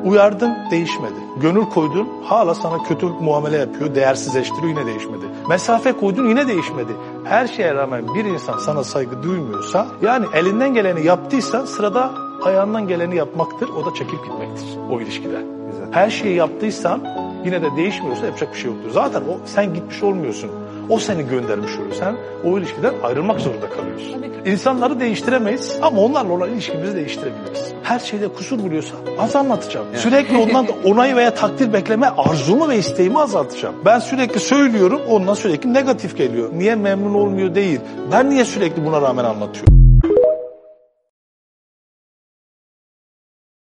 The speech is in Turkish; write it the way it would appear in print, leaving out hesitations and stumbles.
Uyardın, değişmedi. Gönül koydun, hala sana kötü muamele yapıyor, değersizleştiriyor, yine değişmedi. Mesafe koydun, yine değişmedi. Her şeye rağmen bir insan sana saygı duymuyorsa, yani elinden geleni yaptıysa sırada ayağından geleni yapmaktır, o da çekip gitmektir o ilişkide. Güzel. Her şeyi yaptıysan yine de değişmiyorsa yapacak bir şey yoktur. Zaten sen gitmiş olmuyorsun. O seni göndermiş oluyor. Sen o ilişkiden ayrılmak zorunda kalıyorsun. İnsanları değiştiremeyiz ama onlarla olan ilişkimizi değiştirebiliriz. Her şeyde kusur buluyorsa az anlatacağım. Yani. Sürekli ondan onay veya takdir bekleme arzumu ve isteğimi azaltacağım. Ben sürekli söylüyorum, ondan sürekli negatif geliyor. Niye memnun olmuyor değil. Ben niye sürekli buna rağmen anlatıyorum?